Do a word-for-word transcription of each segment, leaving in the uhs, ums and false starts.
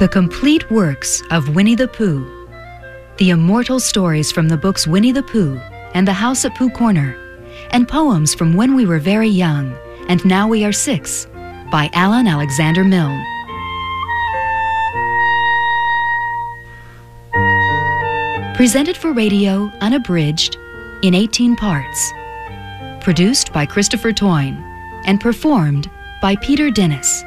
The complete works of Winnie the Pooh. The immortal stories from the books Winnie the Pooh and The House at Pooh Corner, and poems from when we were very young and now we are six, by Alan Alexander Milne. Presented for radio, unabridged, in eighteen parts. Produced by Christopher Toyne and performed by Peter Dennis.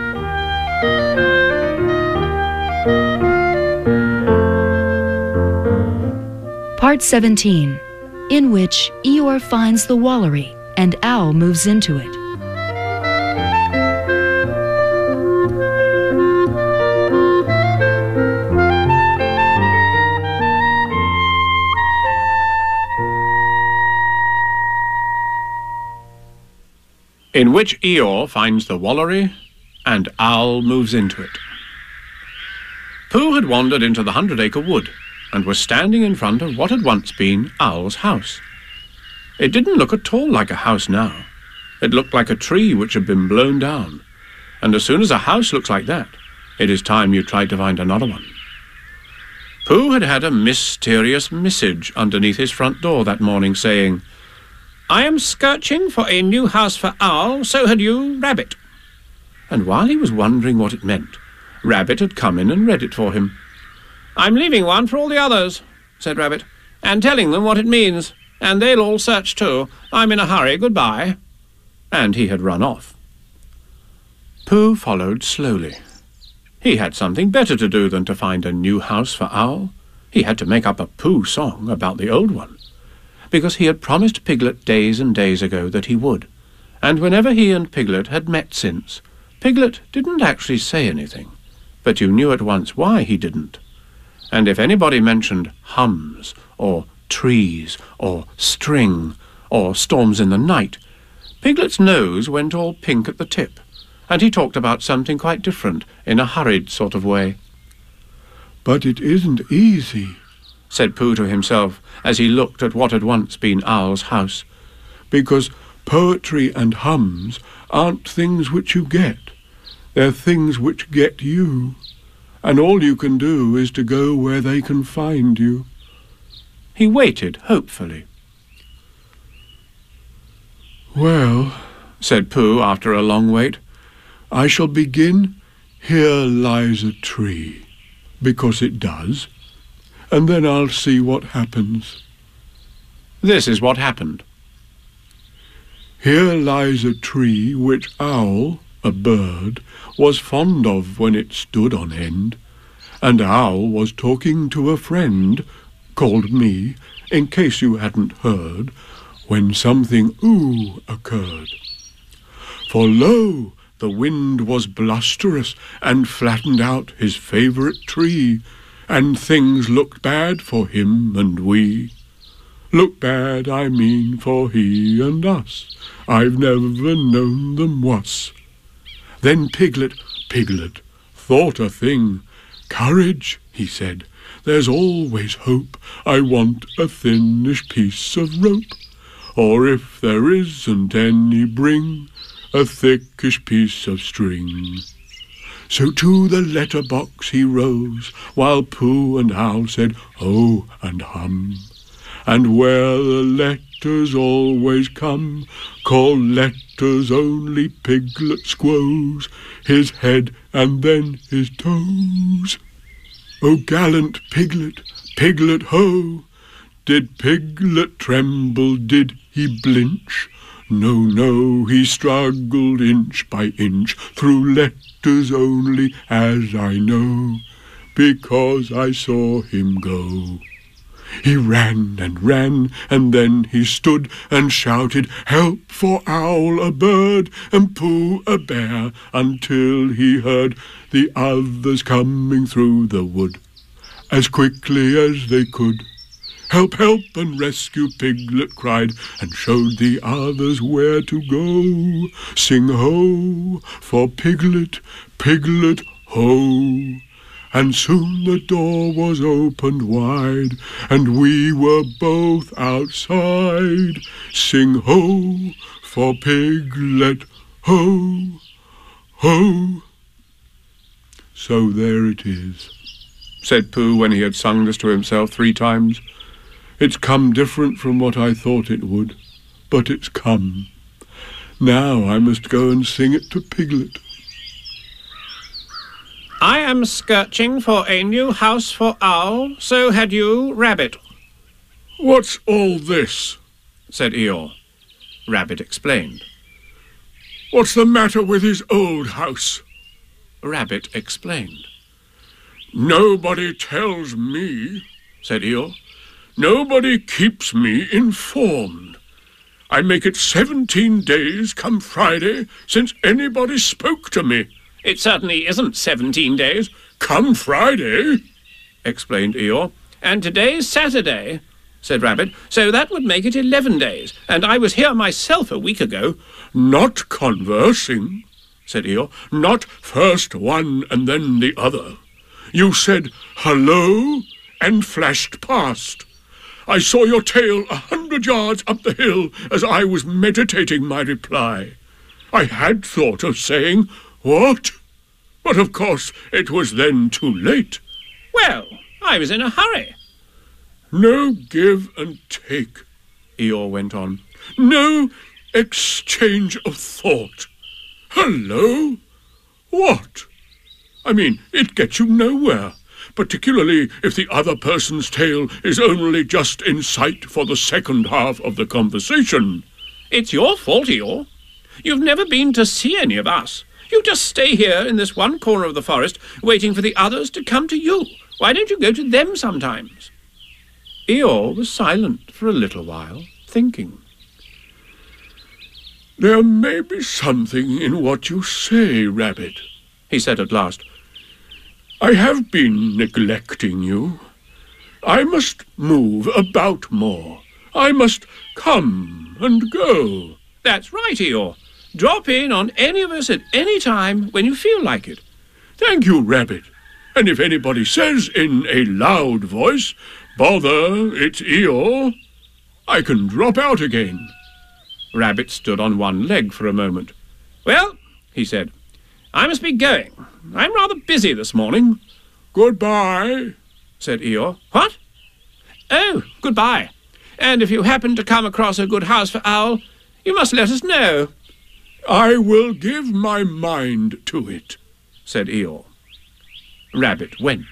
Part seventeen, in which Eeyore finds the Wallery and Owl moves into it. In which Eeyore finds the Wallery and Owl moves into it. Pooh had wandered into the Hundred Acre Wood and was standing in front of what had once been Owl's house. It didn't look at all like a house now. It looked like a tree which had been blown down, and as soon as a house looks like that, it is time you tried to find another one. Pooh had had a mysterious message underneath his front door that morning saying, "I am searching for a new house for Owl, so had you, Rabbit." And while he was wondering what it meant, Rabbit had come in and read it for him. "I'm leaving one for all the others," said Rabbit, "and telling them what it means, and they'll all search too. I'm in a hurry, goodbye." And he had run off. Pooh followed slowly. He had something better to do than to find a new house for Owl. He had to make up a Pooh song about the old one, because he had promised Piglet days and days ago that he would, and whenever he and Piglet had met since, Piglet didn't actually say anything, but you knew at once why he didn't. And if anybody mentioned hums, or trees, or string, or storms in the night, Piglet's nose went all pink at the tip, and he talked about something quite different in a hurried sort of way. "But it isn't easy," said Pooh to himself as he looked at what had once been Owl's house, "because poetry and hums aren't things which you get. They're things which get you, and all you can do is to go where they can find you." He waited hopefully. "Well," said Pooh after a long wait, "I shall begin, 'Here lies a tree,' because it does, and then I'll see what happens." This is what happened. "Here lies a tree which Owl, a bird, was fond of when it stood on end, and Owl was talking to a friend, called me, in case you hadn't heard, when something ooh occurred. For lo, the wind was blusterous and flattened out his favourite tree, and things looked bad for him and we. Look bad, I mean, for he and us. I've never known them wuss. Then Piglet, Piglet, thought a thing. 'Courage,' he said, 'there's always hope. I want a thinnish piece of rope, or if there isn't any, bring a thickish piece of string.' So to the letterbox he rose, while Pooh and Owl said, 'Oh,' and 'hum.' And where the letters always come, call letters only Piglet squoze his head and then his toes. Oh, gallant Piglet, Piglet, ho! Did Piglet tremble, did he blinch? No, no, he struggled inch by inch through letters only, as I know, because I saw him go. He ran and ran, and then he stood and shouted, 'Help for Owl, a bird, and Pooh, a bear,' until he heard the others coming through the wood as quickly as they could. 'Help, help, and rescue,' Piglet cried, and showed the others where to go. Sing ho, for Piglet, Piglet, ho! And soon the door was opened wide, and we were both outside. Sing ho, for Piglet, ho, ho! So there it is, said Pooh when he had sung this to himself three times. It's come different from what I thought it would, but it's come. Now I must go and sing it to Piglet. I am searching for a new house for Owl, so had you, Rabbit. What's all this? Said Eeyore. Rabbit explained. What's the matter with his old house? Rabbit explained. Nobody tells me, said Eeyore. Nobody keeps me informed. I make it seventeen days come Friday since anybody spoke to me. It certainly isn't seventeen days. Come Friday, explained Eeyore. And today's Saturday, said Rabbit, so that would make it eleven days. And I was here myself a week ago. Not conversing, said Eeyore. Not first one and then the other. You said hello and flashed past. I saw your tail a hundred yards up the hill as I was meditating my reply. I had thought of saying, what? But of course it was then too late. Well, I was in a hurry. No give and take, Eeyore went on. No exchange of thought. Hello? What? I mean, it gets you nowhere, particularly if the other person's tail is only just in sight for the second half of the conversation. It's your fault, Eeyore. You've never been to see any of us. You just stay here in this one corner of the forest, waiting for the others to come to you. Why don't you go to them sometimes? Eeyore was silent for a little while, thinking. There may be something in what you say, Rabbit, he said at last. I have been neglecting you. I must move about more. I must come and go. That's right, Eeyore. Drop in on any of us at any time when you feel like it. Thank you, Rabbit. And if anybody says in a loud voice, bother, it's Eeyore, I can drop out again. Rabbit stood on one leg for a moment. Well, he said, I must be going. I'm rather busy this morning. Goodbye, said Eeyore. What? Oh, goodbye. And if you happen to come across a good house for Owl, you must let us know. I will give my mind to it, said Eeyore. Rabbit went.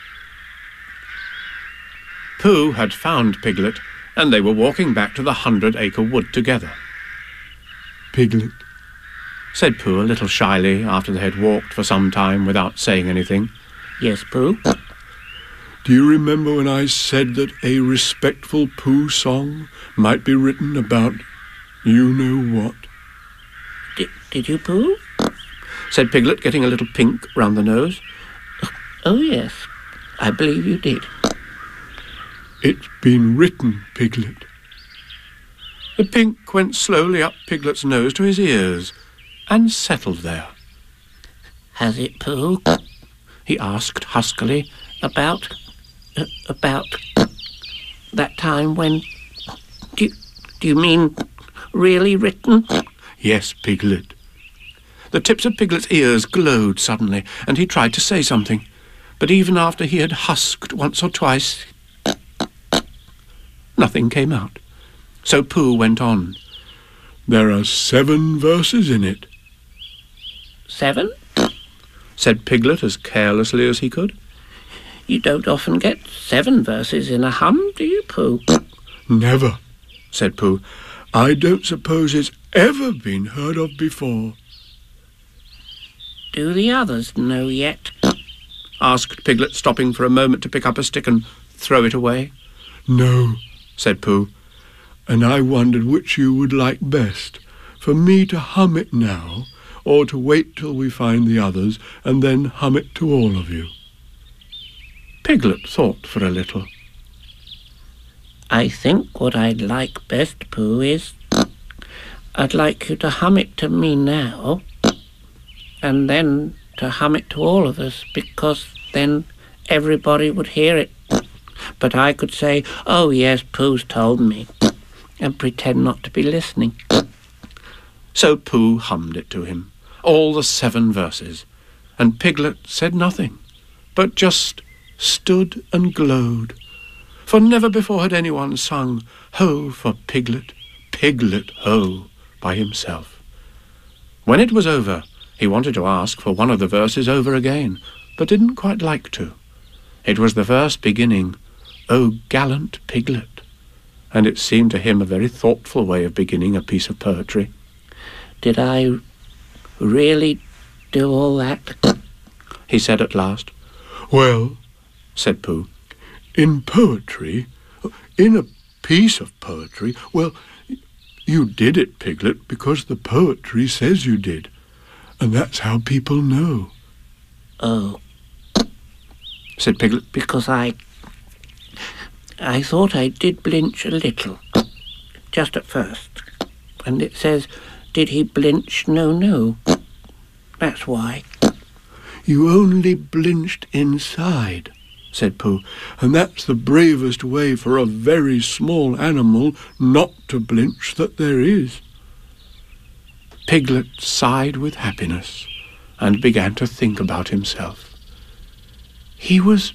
Pooh had found Piglet, and they were walking back to the hundred-acre wood together. Piglet, said Pooh a little shyly after they had walked for some time without saying anything. Yes, Pooh? Do you remember when I said that a respectful Pooh song might be written about you-know-what? Did, did you, Pooh? Said Piglet, getting a little pink round the nose. Oh, yes, I believe you did. It's been written, Piglet. The pink went slowly up Piglet's nose to his ears and settled there. Has it, Pooh? He asked huskily. About... Uh, about... that time when... Do you, do you mean really written? Yes, Piglet. The tips of Piglet's ears glowed suddenly, and he tried to say something. But even after he had husked once or twice, nothing came out. So Pooh went on. There are seven verses in it. Seven? Said Piglet as carelessly as he could. You don't often get seven verses in a hum, do you, Pooh? Never, said Pooh. I don't suppose it's ever been heard of before. Do the others know yet? Asked Piglet, stopping for a moment to pick up a stick and throw it away. No, said Pooh. And I wondered which you would like best, for me to hum it now, or to wait till we find the others and then hum it to all of you. Piglet thought for a little. I think what I'd like best, Pooh, is I'd like you to hum it to me now, and then to hum it to all of us, because then everybody would hear it. But I could say, oh yes, Pooh's told me, and pretend not to be listening. So Pooh hummed it to him, all the seven verses, and Piglet said nothing, but just stood and glowed. For never before had anyone sung Ho for Piglet, Piglet ho, by himself. When it was over, he wanted to ask for one of the verses over again, but didn't quite like to. It was the verse beginning, O gallant Piglet, and it seemed to him a very thoughtful way of beginning a piece of poetry. Did I really do all that? He said at last. Well, said Pooh, in poetry, in a piece of poetry, well, you did it, Piglet, because the poetry says you did. And that's how people know. Oh, said Piglet. Because I... I thought I did blinch a little, just at first. And it says, did he blinch? No, no. That's why. You only blinched inside, said Pooh, and that's the bravest way for a very small animal not to blinch that there is. Piglet sighed with happiness and began to think about himself. He was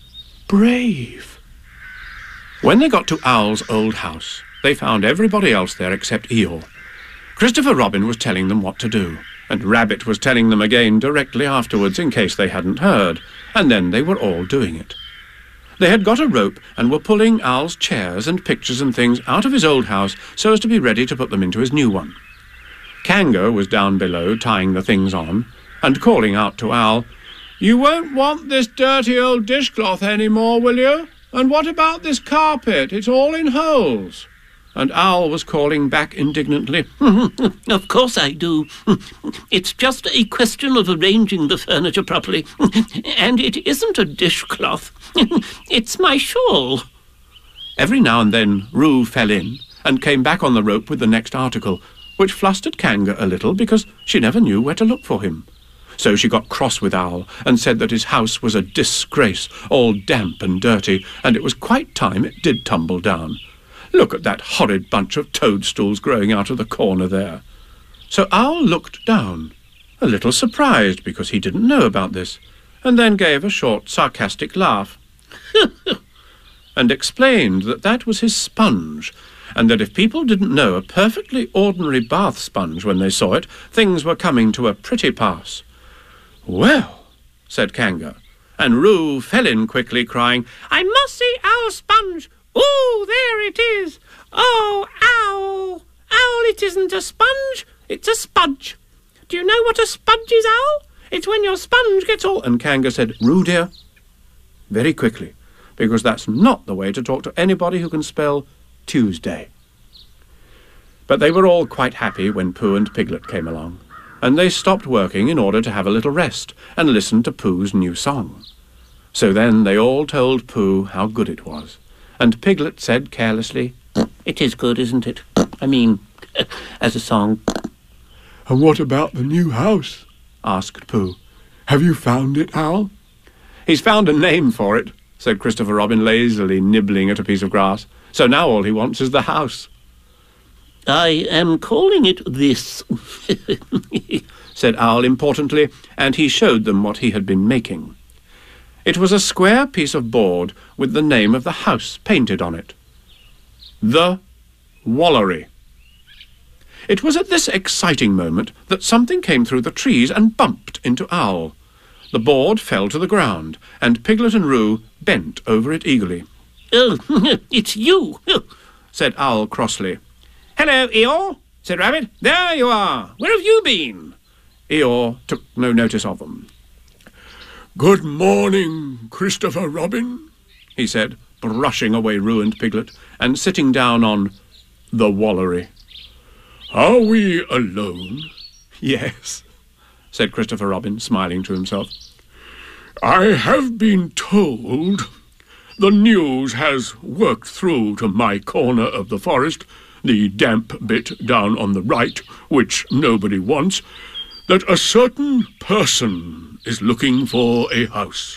brave. When they got to Owl's old house, they found everybody else there except Eeyore. Christopher Robin was telling them what to do, and Rabbit was telling them again directly afterwards in case they hadn't heard, and then they were all doing it. They had got a rope and were pulling Owl's chairs and pictures and things out of his old house so as to be ready to put them into his new one. Kango was down below tying the things on and calling out to Owl, You won't want this dirty old dishcloth any more, will you? And what about this carpet? It's all in holes. And Owl was calling back indignantly, Of course I do. It's just a question of arranging the furniture properly. And it isn't a dishcloth. It's my shawl. Every now and then Roo fell in and came back on the rope with the next article, which flustered Kanga a little because she never knew where to look for him. So she got cross with Owl and said that his house was a disgrace, all damp and dirty, and it was quite time it did tumble down. Look at that horrid bunch of toadstools growing out of the corner there. So Owl looked down, a little surprised because he didn't know about this, and then gave a short, sarcastic laugh, and explained that that was his sponge, and that if people didn't know a perfectly ordinary bath sponge when they saw it, things were coming to a pretty pass. Well, said Kanga, and Roo fell in quickly, crying, I must see Owl's sponge. Oh, there it is. Oh, Owl. Owl, it isn't a sponge, it's a spudge. Do you know what a spudge is, Owl? It's when your sponge gets all... And Kanga said, Roo, dear, very quickly, because that's not the way to talk to anybody who can spell Tuesday. But they were all quite happy when Pooh and Piglet came along, and they stopped working in order to have a little rest and listen to Pooh's new song. So then they all told Pooh how good it was, and Piglet said carelessly, It is good, isn't it? I mean, as a song. And what about the new house? Asked Pooh. Have you found it, Owl? He's found a name for it, said Christopher Robin, lazily nibbling at a piece of grass. So now all he wants is the house. I am calling it this, said Owl importantly, and he showed them what he had been making. It was a square piece of board with the name of the house painted on it. The Wallery. It was at this exciting moment that something came through the trees and bumped into Owl. The board fell to the ground, and Piglet and Roo bent over it eagerly. Oh, it's you, said Owl crossly. Hello, Eeyore, said Rabbit. There you are. Where have you been? Eeyore took no notice of them. Good morning, Christopher Robin, he said, brushing away Roo and Piglet and sitting down on the Wallery. Are we alone? Yes, said Christopher Robin, smiling to himself. I have been told the news has worked through to my corner of the forest, the damp bit down on the right, which nobody wants, that a certain person is looking for a house.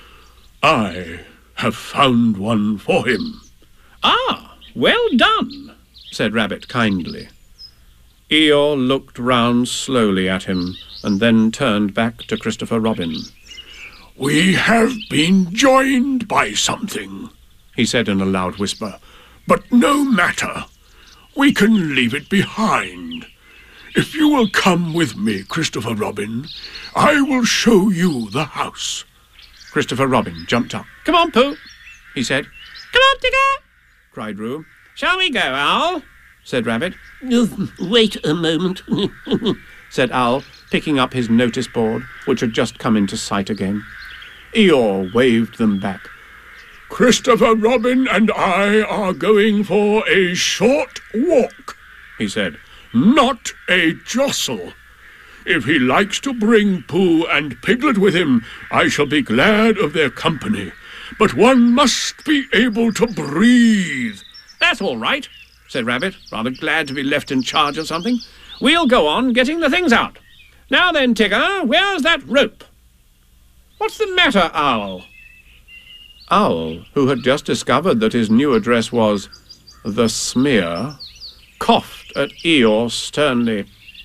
I have found one for him. Ah, well done, said Rabbit kindly. Eeyore looked round slowly at him and then turned back to Christopher Robin. "We have been joined by something," he said in a loud whisper. "But no matter. We can leave it behind. If you will come with me, Christopher Robin, I will show you the house." Christopher Robin jumped up. "Come on, Pooh," he said. "Come on, Tigger," cried Roo. "Shall we go, Owl?" said Rabbit. Oh, wait a moment, said Owl, picking up his notice board, which had just come into sight again. Eeyore waved them back. "Christopher Robin and I are going for a short walk," he said, "not a jostle. If he likes to bring Pooh and Piglet with him, I shall be glad of their company. But one must be able to breathe." "That's all right," said Rabbit, rather glad to be left in charge of something. "We'll go on getting the things out. Now then, Tigger, where's that rope?" "What's the matter, Owl?" Owl, who had just discovered that his new address was The Smear, coughed at Eeyore sternly,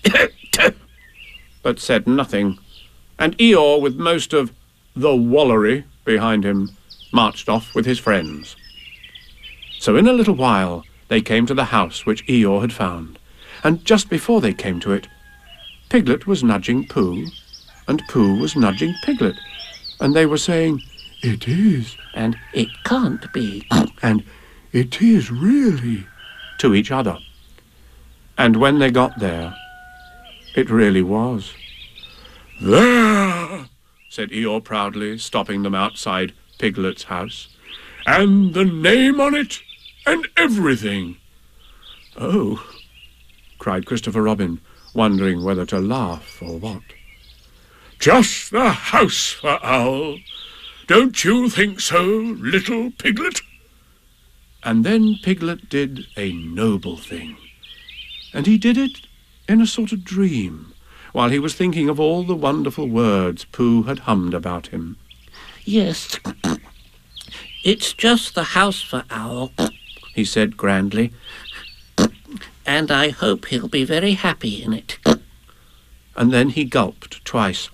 but said nothing, and Eeyore, with most of the Wallery behind him, marched off with his friends. So in a little while they came to the house which Eeyore had found, and just before they came to it, Piglet was nudging Pooh, and Pooh was nudging Piglet, and they were saying, "It is," and "It can't be," and "It is really," to each other. And when they got there, it really was. "There," said Eeyore proudly, stopping them outside Piglet's house. "And the name on it, and everything." "Oh," cried Christopher Robin, wondering whether to laugh or what. "Just the house for Owl. Don't you think so, little Piglet?" And then Piglet did a noble thing. And he did it in a sort of dream, while he was thinking of all the wonderful words Pooh had hummed about him. "Yes, it's just the house for Owl," he said grandly. "And I hope he'll be very happy in it." And then he gulped twice,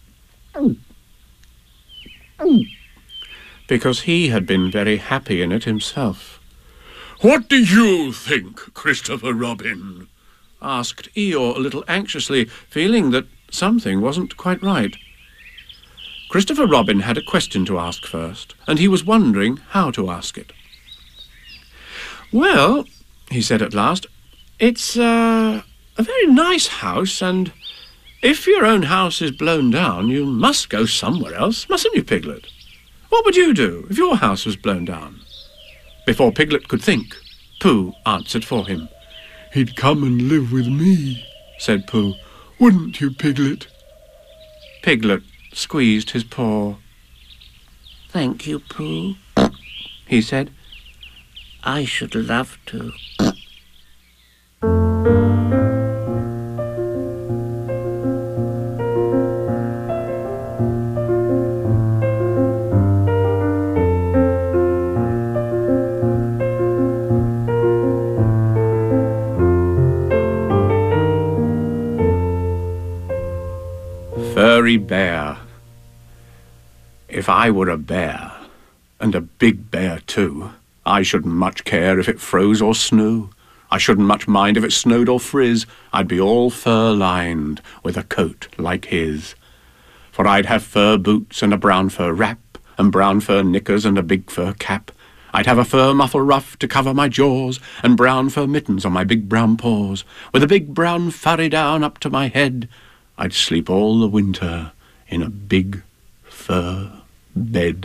because he had been very happy in it himself. "What do you think, Christopher Robin?" asked Eeyore a little anxiously, feeling that something wasn't quite right. Christopher Robin had a question to ask first, and he was wondering how to ask it. "Well," he said at last, "it's uh, a very nice house, and if your own house is blown down, you must go somewhere else, mustn't you, Piglet? What would you do if your house was blown down?" Before Piglet could think, Pooh answered for him. "He'd come and live with me," said Pooh. "Wouldn't you, Piglet?" Piglet squeezed his paw. "Thank you, Pooh," he said. "I should love to." Furry bear. If I were a bear, and a big bear too, I shouldn't much care if it froze or snow. I shouldn't much mind if it snowed or frizz. I'd be all fur-lined, with a coat like his. For I'd have fur boots and a brown fur wrap, and brown fur knickers and a big fur cap. I'd have a fur muffle ruff to cover my jaws, and brown fur mittens on my big brown paws, with a big brown furry down up to my head. I'd sleep all the winter in a big fur bed.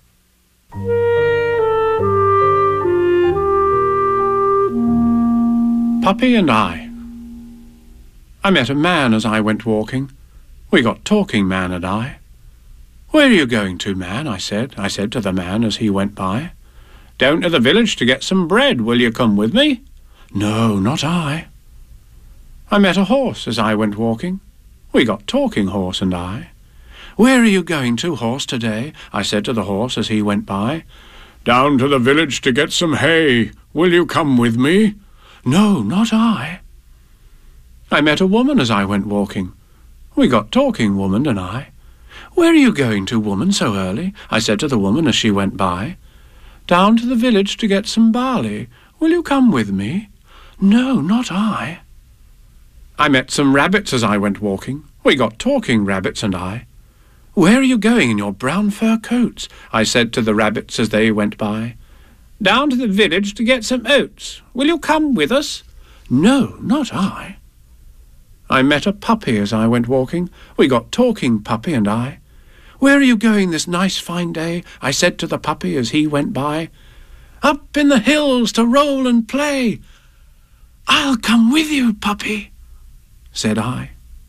Puppy and I. I met a man as I went walking. We got talking, man and I. "Where are you going to, man?" I said. I said to the man as he went by. "Down to the village to get some bread. Will you come with me?" "No, not I." I met a horse as I went walking. We got talking, horse and I. "Where are you going to, horse, today?" I said to the horse as he went by. "Down to the village to get some hay. Will you come with me?" "No, not I." I met a woman as I went walking. We got talking, woman and I. "Where are you going to, woman, so early?" I said to the woman as she went by. "Down to the village to get some barley. Will you come with me?" "No, not I." I met some rabbits as I went walking. We got talking, rabbits and I. "Where are you going in your brown fur coats?" I said to the rabbits as they went by. "Down to the village to get some oats. Will you come with us?" "No, not I." I met a puppy as I went walking. We got talking, puppy and I. "Where are you going this nice fine day?" I said to the puppy as he went by. "Up in the hills to roll and play." "I'll come with you, puppy," said I.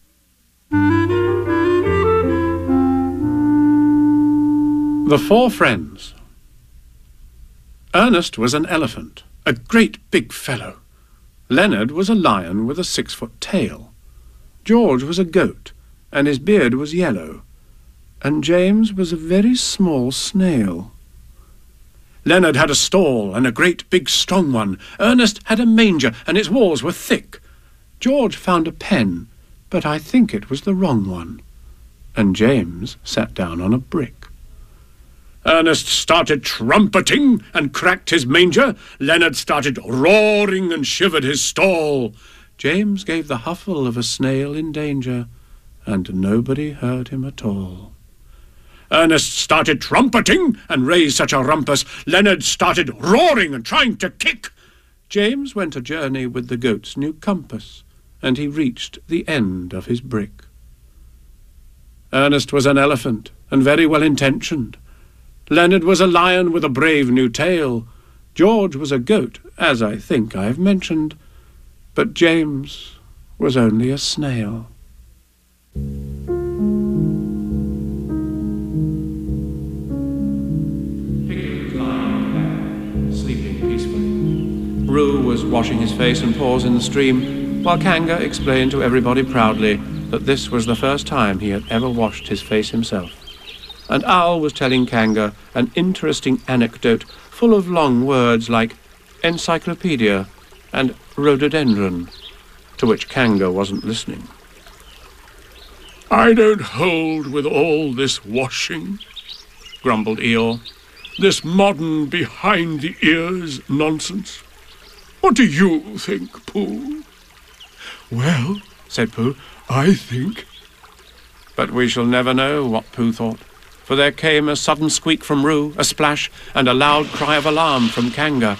The Four Friends. Ernest was an elephant, a great big fellow. Leonard was a lion with a six-foot tail. George was a goat, and his beard was yellow. And James was a very small snail. Leonard had a stall, and a great big strong one. Ernest had a manger, and its walls were thick. George found a pen, but I think it was the wrong one. And James sat down on a brick. Ernest started trumpeting and cracked his manger. Leonard started roaring and shivered his stall. James gave the huffle of a snail in danger, and nobody heard him at all. Ernest started trumpeting and raised such a rumpus. Leonard started roaring and trying to kick. James went a journey with the goat's new compass, and he reached the end of his brick. Ernest was an elephant, and very well-intentioned. Leonard was a lion with a brave new tail. George was a goat, as I think I have mentioned. But James was only a snail. Piglet was lying on the back, sleeping peacefully. Roo was washing his face and paws in the stream, while Kanga explained to everybody proudly that this was the first time he had ever washed his face himself. And Owl was telling Kanga an interesting anecdote full of long words like encyclopedia and rhododendron, to which Kanga wasn't listening. "I don't hold with all this washing," grumbled Eeyore. "This modern behind-the-ears nonsense. What do you think, Pooh?" "Well," said Pooh, "I think—" But we shall never know what Pooh thought, for there came a sudden squeak from Roo, a splash, and a loud cry of alarm from Kanga.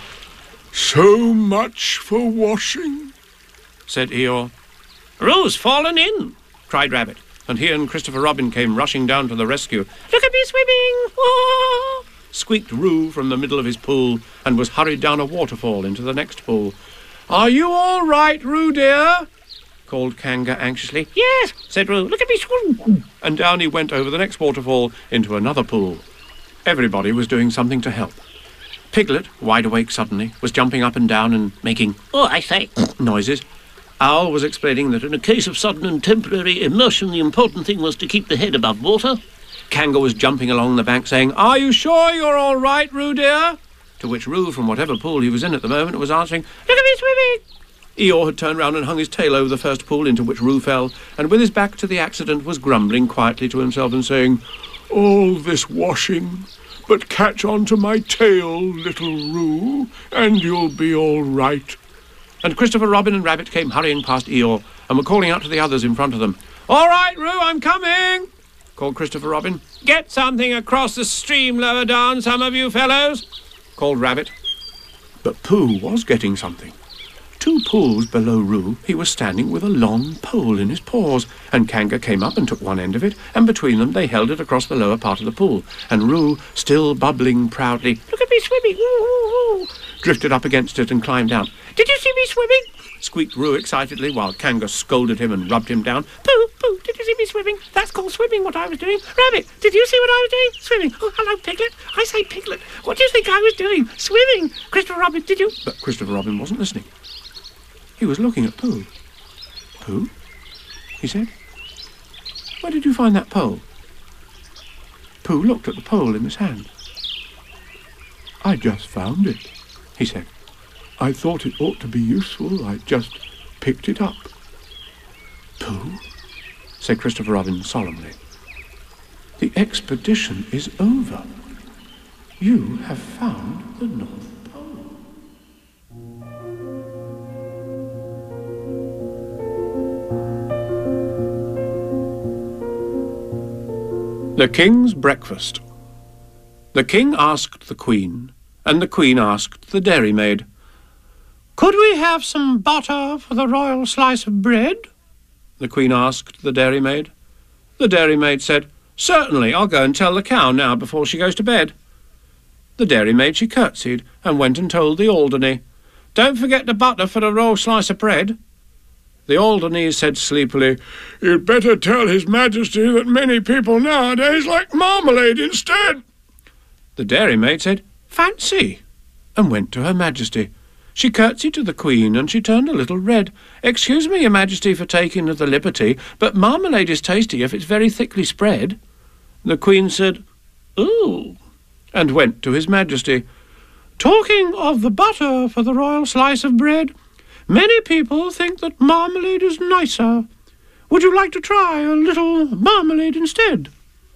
"So much for washing," said Eeyore. "Roo's fallen in," cried Rabbit, and he and Christopher Robin came rushing down to the rescue. "Look at me swimming!" Whoa! Squeaked Roo from the middle of his pool, and was hurried down a waterfall into the next pool. "Are you all right, Roo dear?" called Kanga anxiously. "Yes," said Roo. "Look at me swim!" And down he went over the next waterfall into another pool. Everybody was doing something to help. Piglet, wide awake suddenly, was jumping up and down and making, "Oh, I say," noises. Owl was explaining that in a case of sudden and temporary immersion, the important thing was to keep the head above water. Kanga was jumping along the bank saying, "Are you sure you're all right, Roo dear?" To which Roo, from whatever pool he was in at the moment, was answering, "Look at me swimming!" Eeyore had turned round and hung his tail over the first pool into which Roo fell, and with his back to the accident was grumbling quietly to himself and saying, "All this washing, but catch on to my tail, little Roo, and you'll be all right." And Christopher Robin and Rabbit came hurrying past Eeyore and were calling out to the others in front of them. "All right, Roo, I'm coming," called Christopher Robin. "Get something across the stream lower down, some of you fellows," called Rabbit. But Pooh was getting something. Two pools below Roo, he was standing with a long pole in his paws, and Kanga came up and took one end of it, and between them they held it across the lower part of the pool, and Roo, still bubbling proudly, "Look at me swimming!" Ooh, ooh, ooh, drifted up against it and climbed down. "Did you see me swimming?" squeaked Roo excitedly, while Kanga scolded him and rubbed him down. "Pooh, Pooh, did you see me swimming? That's called swimming, what I was doing. Rabbit, did you see what I was doing? Swimming. Oh, hello, Piglet. I say, Piglet, what do you think I was doing? Swimming. Christopher Robin, did you—" But Christopher Robin wasn't listening. He was looking at Pooh. "Pooh?" he said. "Where did you find that pole?" Pooh looked at the pole in his hand. "I just found it," he said. "I thought it ought to be useful. I just picked it up." "Pooh?" said Christopher Robin solemnly. "The expedition is over. You have found the North Pole." The King's Breakfast. The King asked the Queen, and the Queen asked the dairymaid, "Could we have some butter for the royal slice of bread?" The Queen asked the dairymaid. The dairymaid said, "Certainly, I'll go and tell the cow now before she goes to bed." The dairymaid, she curtsied and went and told the Alderney, "Don't forget the butter for the royal slice of bread." The Alderney said sleepily, "You'd better tell His Majesty that many people nowadays like marmalade instead." The dairymaid said, "Fancy," and went to Her Majesty. She curtsied to the Queen, and she turned a little red. "Excuse me, Your Majesty, for taking the liberty, but marmalade is tasty if it's very thickly spread." The Queen said, "Ooh," and went to His Majesty. "Talking of the butter for the royal slice of bread, many people think that marmalade is nicer. Would you like to try a little marmalade instead?"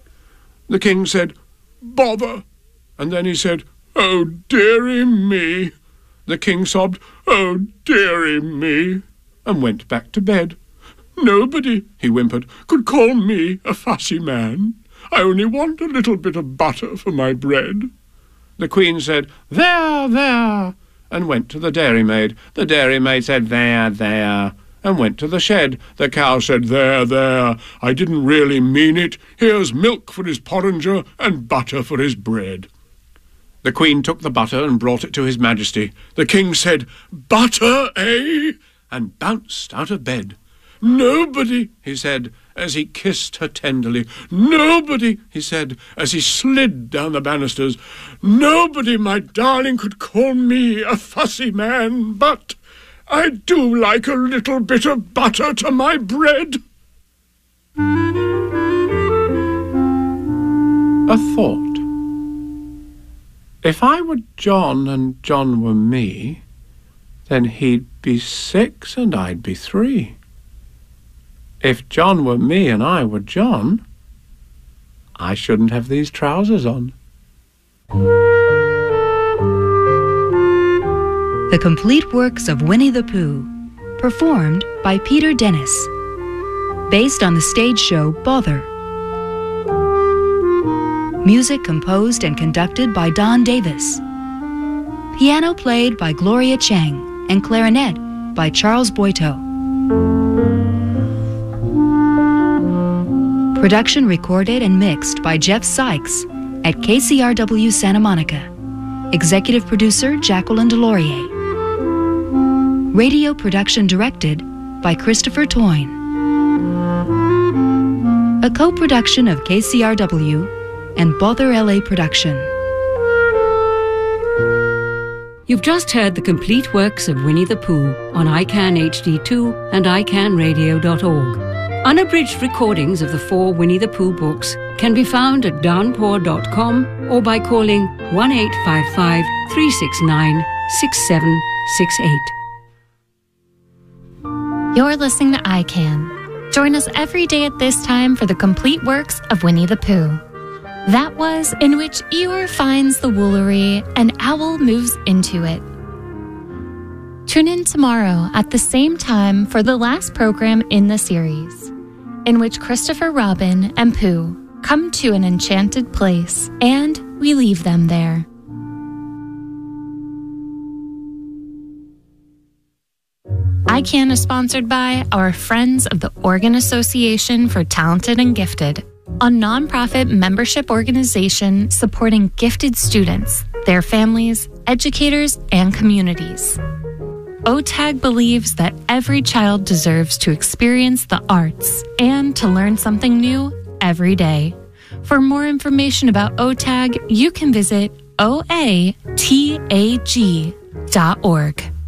The King said, "Bother," and then he said, "Oh, dearie me." The King sobbed, "Oh, dearie me," and went back to bed. "Nobody," he whimpered, "could call me a fussy man. I only want a little bit of butter for my bread." The Queen said, "There, there," and went to the dairymaid. The dairymaid said, "There, there," and went to the shed. The cow said, "There, there, I didn't really mean it. Here's milk for his porringer and butter for his bread." The Queen took the butter and brought it to His Majesty. The King said, "Butter, eh?" and bounced out of bed. "Nobody," he said, as he kissed her tenderly. "Nobody," he said, as he slid down the banisters. "Nobody, my darling, could call me a fussy man, but I do like a little bit of butter to my bread." A thought. If I were John and John were me, then he'd be six and I'd be three. If John were me and I were John, I shouldn't have these trousers on. The Complete Works of Winnie the Pooh, performed by Peter Dennis, based on the stage show Bother. Music composed and conducted by Don Davis. Piano played by Gloria Chang and clarinet by Charles Boito. Production recorded and mixed by Jeff Sykes at K C R W Santa Monica. Executive producer Jacqueline Delorier. Radio production directed by Christopher Toyne. A co-production of K C R W and Bother L A Production. You've just heard the complete works of Winnie the Pooh on I CAN H D two and I can radio dot org. Unabridged recordings of the four Winnie the Pooh books can be found at downpour dot com or by calling one eight five five, three six nine, six seven six eight. You're listening to I CAN. Join us every day at this time for the complete works of Winnie the Pooh. That was In Which Eeyore Finds the Woolery and Owl Moves Into It. Tune in tomorrow at the same time for the last program in the series, in which Christopher Robin and Pooh come to an enchanted place, and we leave them there. I CAN is sponsored by our friends of the Oregon Association for Talented and Gifted, a nonprofit membership organization supporting gifted students, their families, educators, and communities. O T A G believes that every child deserves to experience the arts and to learn something new every day. For more information about O T A G, you can visit O A T A G dot org.